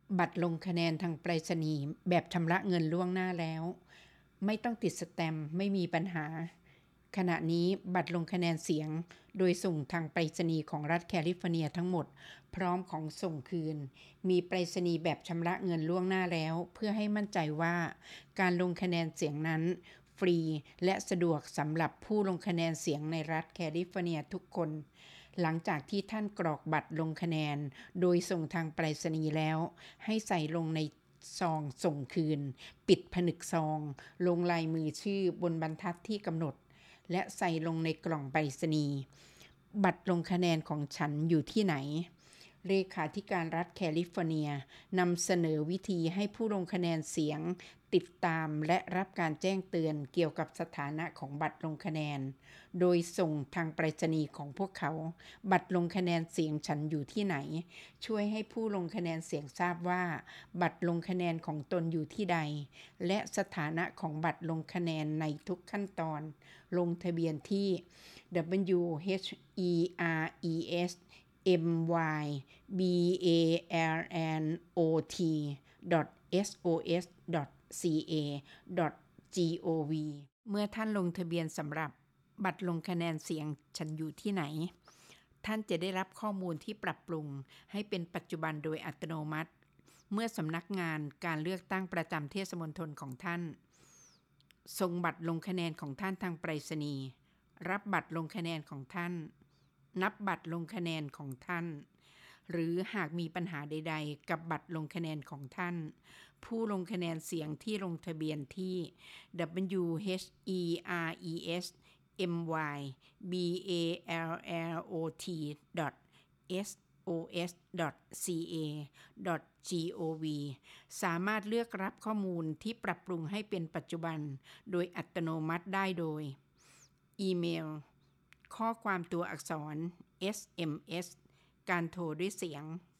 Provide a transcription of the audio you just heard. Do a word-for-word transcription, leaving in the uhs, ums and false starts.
บัตรลงคะแนนทางไปรษณีย์แบบชำระเงินล่วงหน้าแล้วไม่ต้องติดสแตมป์ไม่มีปัญหาขณะนี้บัตรลงคะแนนเสียงโดยส่งทางไปรษณีย์ของรัฐแคลิฟอร์เนียทั้งหมดพร้อมของส่งคืนมีไปรษณีย์แบบชำระเงินล่วงหน้าแล้วเพื่อให้มั่นใจว่าการลงคะแนนเสียงนั้นฟรีและสะดวกสำหรับผู้ลงคะแนนเสียงในรัฐแคลิฟอร์เนียทุกคนหลังจากที่ท่านกรอกบัตรลงคะแนนโดยส่งทางไปรษณีย์แล้วให้ใส่ลงในซองส่งคืนปิดผนึกซองลงลายมือชื่อบนบรรทัดที่กำหนดและใส่ลงในกล่องไปรษณีย์บัตรลงคะแนนของฉันอยู่ที่ไหนเลขาธิการรัฐแคลิฟอร์เนียนำเสนอวิธีให้ผู้ลงคะแนนเสียงติดตามและรับการแจ้งเตือนเกี่ยวกับสถานะของบัตรลงคะแนนโดยส่งทางไปรษณีย์ของพวกเขาบัตรลงคะแนนเสียงฉันอยู่ที่ไหนช่วยให้ผู้ลงคะแนนเสียงทราบว่าบัตรลงคะแนนของตนอยู่ที่ใดและสถานะของบัตรลงคะแนนในทุกขั้นตอนลงทะเบียนที่ ดับเบิลยู เอช อี อาร์ อี เอส เอ็ม วาย บี เอ แอล แอน โอ ที ดอท เอส โอ เอส ดอท ซี เอ ดอท จี โอ วี เมื่อท่านลงทะเบียนสำหรับบัตรลงคะแนนเสียงฉันอยู่ที่ไหนท่านจะได้รับข้อมูลที่ปรับปรุงให้เป็นปัจจุบันโดยอัตโนมัติเมื่อสำนักงานการเลือกตั้งประจำเทศมณฑลของท่านส่งบัตรลงคะแนนของท่านทางไปรษณีย์รับบัตรลงคะแนนของท่านนับบัตรลงคะแนนของท่านหรือหากมีปัญหาใดๆกับบัตรลงคะแนนของท่านผู้ลงคะแนนเสียงที่ลงทะเบียนที่ ดับเบิลยู เอช อี อาร์ อี เอส เอ็ม วาย บี เอ แอล แอล โอ ที ดอท เอส โอ เอส ดอท ซี เอ ดอท จี โอ วี สามารถเลือกรับข้อมูลที่ปรับปรุงให้เป็นปัจจุบันโดยอัตโนมัติได้โดยอีเมลข้อความตัวอักษร เอส เอ็ม เอส การโทรด้วยเสียง